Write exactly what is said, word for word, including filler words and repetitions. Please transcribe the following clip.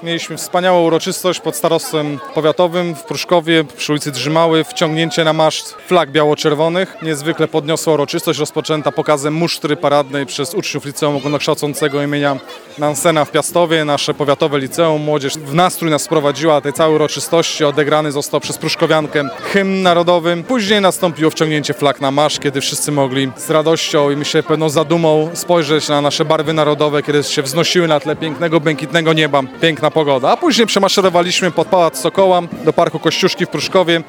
Mieliśmy wspaniałą uroczystość pod starostwem powiatowym w Pruszkowie przy ulicy Drzymały, wciągnięcie na maszt flag biało-czerwonych. Niezwykle podniosła uroczystość rozpoczęta pokazem musztry paradnej przez uczniów Liceum Ogólnokształcącego imienia Nansena w Piastowie. Nasze powiatowe liceum, młodzież w nastrój nas wprowadziła tej całej uroczystości. Odegrany został przez pruszkowiankę hymn narodowy. Później nastąpiło wciągnięcie flag na maszt, kiedy wszyscy mogli z radością i myślę pewną zadumą spojrzeć na nasze barwy narodowe, kiedy się wznosiły na tle pięknego, błękitnego nieba. Piękna pogoda. A później przemaszerowaliśmy pod Pałac Sokoła do Parku Kościuszki w Pruszkowie,